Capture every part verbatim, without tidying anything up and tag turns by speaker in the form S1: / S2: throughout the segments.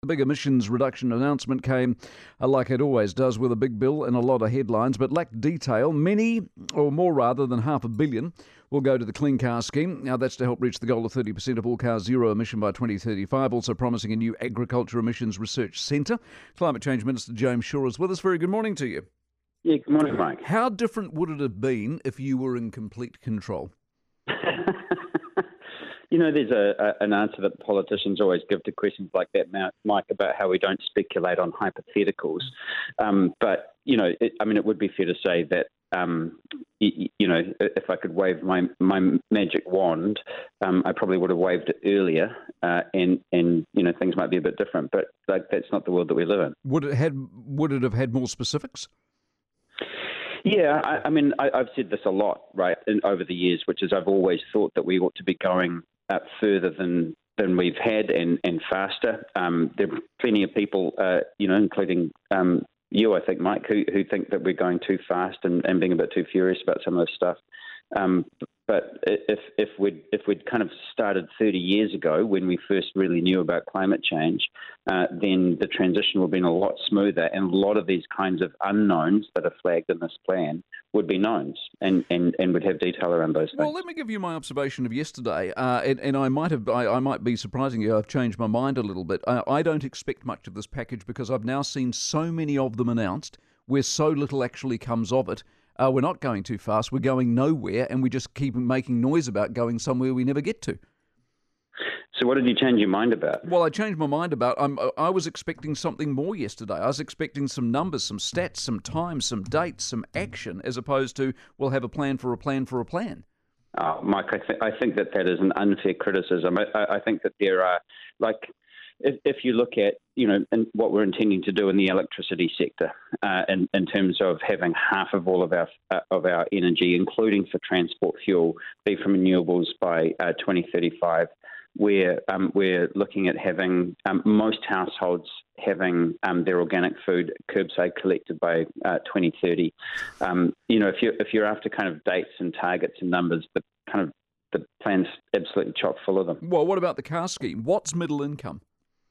S1: The big emissions reduction announcement came, uh, like it always does, with a big bill and a lot of headlines, but lacked detail. Many, or more rather than half a billion, will go to the Clean Car Scheme. Now, that's to help reach the goal of thirty percent of all cars zero emission by twenty thirty-five, also promising a new agriculture emissions research centre. Climate Change Minister James Shaw is with us. Very good morning to you.
S2: Yeah, good morning, Mike.
S1: How different would it have been if you were in complete control?
S2: You know, there's a, a an answer that politicians always give to questions like that, Mike, about how we don't speculate on hypotheticals. Um, but, you know, it, I mean, it would be fair to say that, um, you, you know, if I could wave my, my magic wand, um, I probably would have waved it earlier uh, and, and, you know, things might be a bit different. But like, that's not the world that we live in.
S1: Would it, had, would it have had more specifics?
S2: Yeah, I, I mean, I, I've said this a lot, right, in, over the years, which is I've always thought that we ought to be going uh, further than than we've had and, and faster. Um, there are plenty of people, uh, you know, including um, you, I think, Mike, who, who think that we're going too fast and, and being a bit too furious about some of this stuff. Um, but if if we'd if we'd kind of started thirty years ago when we first really knew about climate change, uh, then the transition would have been a lot smoother, and a lot of these kinds of unknowns that are flagged in this plan would be knowns, and, and, and would have detail around those things.
S1: Well, let me give you my observation of yesterday, uh, and, and I might have I, I might be surprising you. I've changed my mind a little bit. I, I don't expect much of this package because I've now seen so many of them announced where so little actually comes of it. Uh, we're not going too fast, we're going nowhere, and we just keep making noise about going somewhere we never get to.
S2: So what did you change your mind about?
S1: Well, I changed my mind about, I'm, I was expecting something more yesterday. I was expecting some numbers, some stats, some times, some dates, some action, as opposed to, we'll have a plan for a plan for a plan.
S2: Oh, Mike, I, th- I think that that is an unfair criticism. I, I think that there are, like, if, if you look at, you know, and what we're intending to do in the electricity sector, uh, in, in terms of having half of all of our uh, of our energy, including for transport fuel, be from renewables by uh, twenty thirty-five, where um, we're looking at having um, most households having um, their organic food curbside collected by uh, twenty thirty. Um, you know, if you if you're after kind of dates and targets and numbers, the kind of the plan's absolutely chock full of them.
S1: Well, what about the car scheme? What's middle income?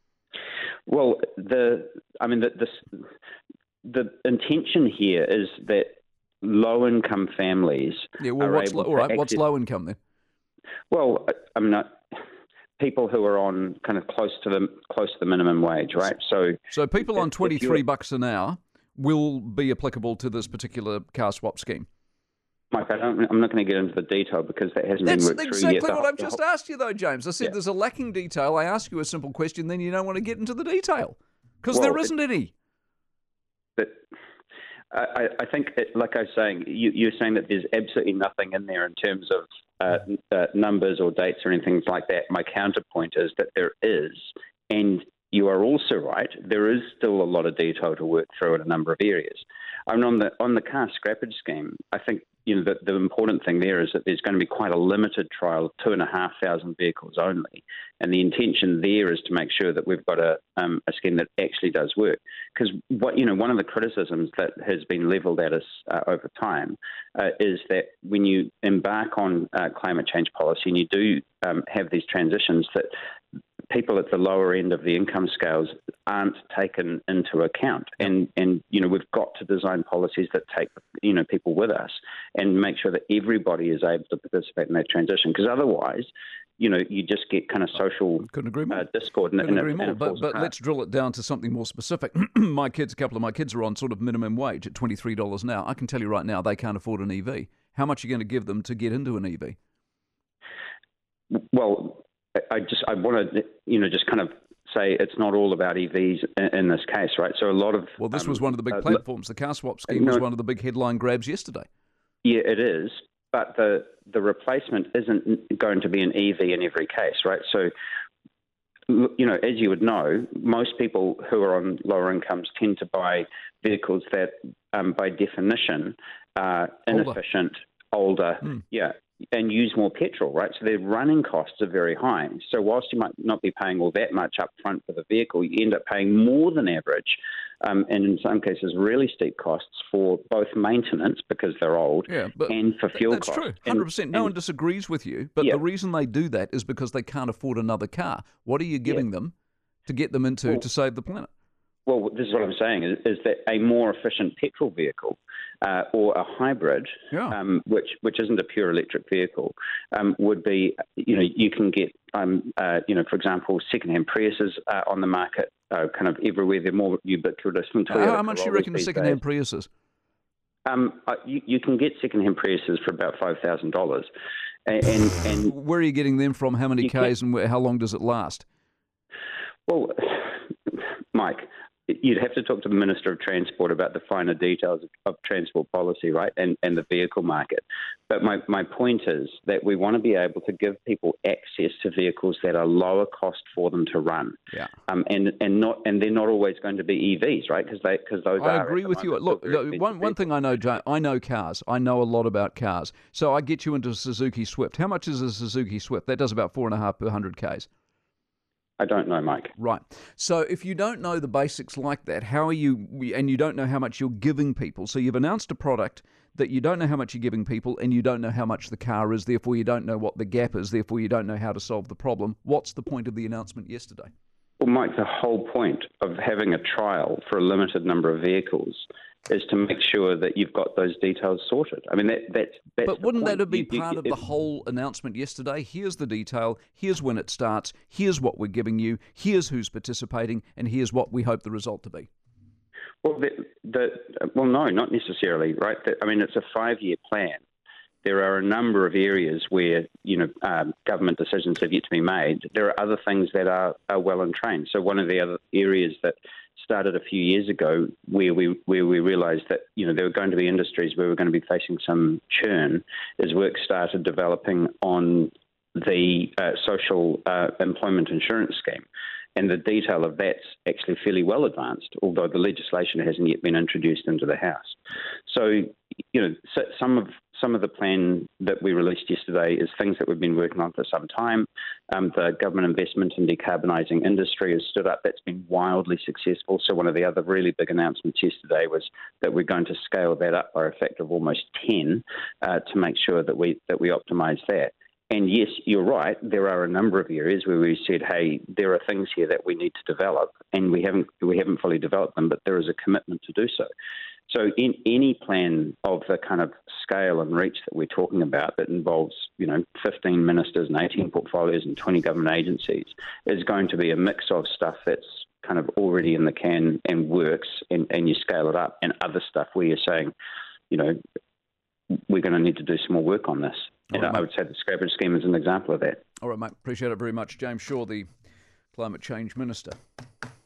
S2: Well, the I mean, the, the the intention here is that low-income families.
S1: Yeah, well,
S2: are
S1: what's
S2: able
S1: lo- all right?
S2: to
S1: What's
S2: access,
S1: low income then?
S2: Well, I mean, people who are on kind of close to the close to the minimum wage, right? So,
S1: so people on twenty-three
S2: you,
S1: bucks an hour will be applicable to this particular car swap scheme.
S2: Mike, I don't, I'm not going to get into the detail because that hasn't
S1: That's
S2: been worked
S1: exactly
S2: through yet.
S1: what
S2: The,
S1: I've just
S2: whole,
S1: asked you, though, James. I said
S2: yeah.
S1: there's a lacking detail. I ask you a simple question, then you don't want to get into the detail because
S2: well,
S1: there isn't
S2: it,
S1: any.
S2: But I, I think, it, like I was saying, you, you're saying that there's absolutely nothing in there in terms of uh, uh, numbers or dates or anything like that. My counterpoint is that there is, and you are also right, there is still a lot of detail to work through in a number of areas. I mean, on the on the car scrappage scheme, I think you know the, the important thing there is that there's going to be quite a limited trial of two and a half thousand vehicles only, and the intention there is to make sure that we've got a um, a scheme that actually does work. Because what you know, one of the criticisms that has been levelled at us uh, over time uh, is that when you embark on uh, climate change policy and you do um, have these transitions, that people at the lower end of the income scales aren't taken into account. And, and, you know, we've got to design policies that take, you know, people with us and make sure that everybody is able to participate in that transition. Because otherwise, you know, you just get kind of social
S1: Couldn't agree more.
S2: Uh, discord. And,
S1: Couldn't
S2: and
S1: agree
S2: it,
S1: more.
S2: and it
S1: But,
S2: falls
S1: but
S2: apart.
S1: let's drill it down to something more specific. My kids, a couple of my kids are on sort of minimum wage at twenty-three dollars an hour. I can tell you right now they can't afford an E V. How much are you going to give them to get into an E V?
S2: Well, I just I want to you know just kind of say it's not all about E Vs in, in this case, right? So a lot of
S1: Well, this
S2: um,
S1: was one of the big
S2: uh,
S1: platforms. The car swap scheme
S2: no,
S1: was one of the big headline grabs yesterday.
S2: Yeah, it is, but the the replacement isn't going to be an E V in every case, right? So, you know, as you would know, most people who are on lower incomes tend to buy vehicles that, um, by definition, are inefficient, older, older
S1: mm.
S2: yeah, and use more petrol, right? So their running costs are very high. So whilst you might not be paying all that much up front for the vehicle, you end up paying more than average, um, and in some cases really steep costs for both maintenance because they're old
S1: yeah, but
S2: and for fuel
S1: that's
S2: costs.
S1: That's true, one hundred percent.
S2: And,
S1: no
S2: and,
S1: one disagrees with you, but
S2: yeah.
S1: the reason they do that is because they can't afford another car. What are you giving
S2: yeah.
S1: them to get them into
S2: well,
S1: to save the planet?
S2: Well, this is what I'm saying, is, is that a more efficient petrol vehicle uh, or a hybrid,
S1: yeah.
S2: um, which which isn't a pure electric vehicle, um, would be, you know, you can get, um, uh, you know, for example, second-hand Priuses uh, on the market, uh, kind of everywhere. They're more ubiquitous than Toyota.
S1: How much do you reckon a second-hand Prius is?
S2: Um, uh, you, you can get second-hand Priuses for about five thousand dollars. And, and, and
S1: where are you getting them from? How many Ks and how long does it last?
S2: Well, Mike, you'd have to talk to the Minister of Transport about the finer details of, of transport policy, right, and, and the vehicle market. But my, my point is that we want to be able to give people access to vehicles that are lower cost for them to run.
S1: Yeah.
S2: Um, and, and not and they're not always going to be E Vs, right? Because they because those
S1: I
S2: are.
S1: agree with you. Look, one one thing I know, Joe, I know cars. I know a lot about cars. So I get you into a Suzuki Swift. How much is a Suzuki Swift? That does about four and a half per hundred Ks.
S2: I don't know, Mike.
S1: Right. So if you don't know the basics like that, how are you, and you don't know how much you're giving people, so you've announced a product that you don't know how much you're giving people and you don't know how much the car is, therefore you don't know what the gap is, therefore you don't know how to solve the problem. What's the point of the announcement yesterday?
S2: Well, Mike, the whole point of having a trial for a limited number of vehicles is to make sure that you've got those details sorted. I mean, that, that's, that's
S1: But wouldn't
S2: that
S1: have been
S2: you,
S1: part
S2: you,
S1: of the whole announcement yesterday? Here's the detail, here's when it starts, here's what we're giving you, here's who's participating, and here's what we hope the result to be.
S2: Well, the, the, well, no, not necessarily, right? The, I mean, it's a five-year plan. There are a number of areas where, you know, um, government decisions have yet to be made. There are other things that are, are well and trained. So one of the other areas that started a few years ago where we where we realised that, you know, there were going to be industries where we're going to be facing some churn is work started developing on the uh, social uh, employment insurance scheme. And the detail of that's actually fairly well advanced, although the legislation hasn't yet been introduced into the House. So, you know, so some of some of the plan that we released yesterday is things that we've been working on for some time. Um, the government investment in decarbonising industry has stood up. That's been wildly successful. So one of the other really big announcements yesterday was that we're going to scale that up by a factor of almost ten uh, to make sure that we that we optimise that. And yes, you're right. There are a number of areas where we said, "Hey, there are things here that we need to develop," and we haven't we haven't fully developed them, but there is a commitment to do so. So, in any plan of the kind of scale and reach that we're talking about, that involves, you know, fifteen ministers and eighteen portfolios and twenty government agencies, is going to be a mix of stuff that's kind of already in the can and works, and, and you scale it up, and other stuff where you're saying, you know, we're going to need to do some more work on this. And right, I would say the scrappage scheme is an example of that.
S1: All right, mate. Appreciate it very much. James Shaw, the Climate Change Minister.